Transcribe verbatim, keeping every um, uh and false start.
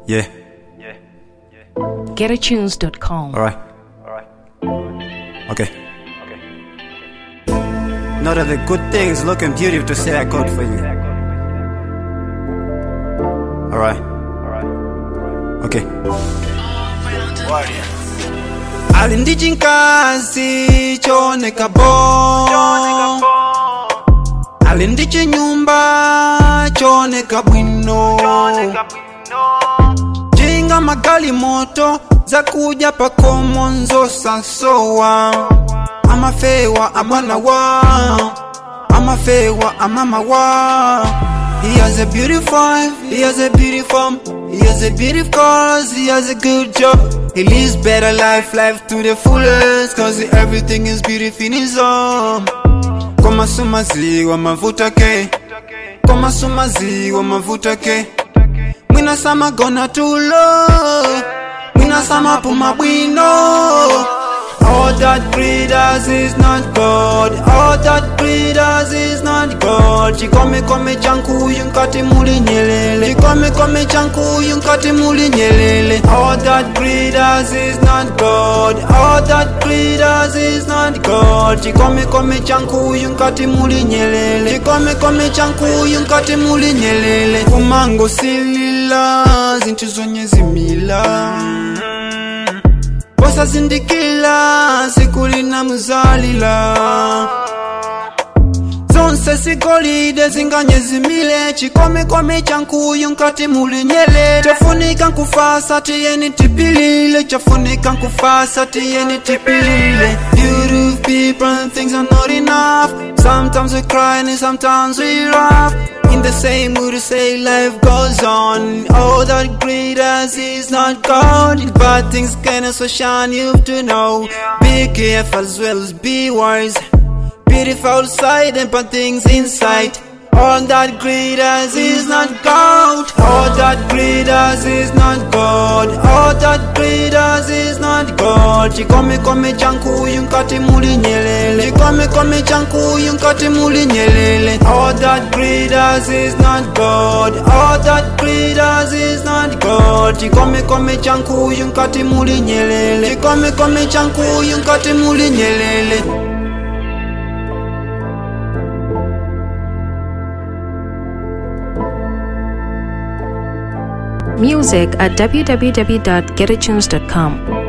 Yeah. get a tunes dot com. Alright. Okay. Not of the good things looking beautiful to say I got for you. Alright. Okay. Alindichi nkazi choneka bo, alindichi nyumba choneka bwino, jinga magali moto za kuja pakomo nzo sasowa, amafewa amana wa, amafewa amama wa. He has a beautiful wife, he has a beautiful, he has a beautiful cars, he has a good job. He lives better life, life to the fullest, cause everything is beautiful in his home. Koma sumazi wa mavuta ke, koma sumazi wa mavuta ke. Mwina sama gonna too low, mwina sama puma bwino. All that greed has is not God. All that greed has is not God. Chikome kome chanku yunkati muli nyelele. Chikome kome chanku yunkati muli nyelele. All that greed has is not God. All that greed has is not God. Chikome kome chanku yunkati muli nyelele. Chikome kome chanku yunkati muli nyelele. Kumango silila zintu zonye zimila. Bosa zindikila sikulina muzalila, zonse sigolide zinganye zimile. Chikome kome chanku yunkati muli nyele. Chafunika nkufasa tiyeni tipilile, chafunika nkufasa tiyeni tipilile. Beautiful people and things are not enough. Sometimes we cry and sometimes we laugh. In the same mood to say life goes on. All that greed has is not God. Bad things can also shine, you have to know. Be careful as well as be wise. Beautiful outside and bad things inside. All that greed has is not God. All that greed has is not God. All that greed has is not God. Chikome kome chanku yunkati muli nyelele. Chikome kome chanku yunkati muli nyelele. All that greed has is not God. All that greed has is not God. Chikome kome chanku yunkati muli nyelele. Chikome kome chanku yunkati muli nyelele. Music at w w w dot get a tunes dot com.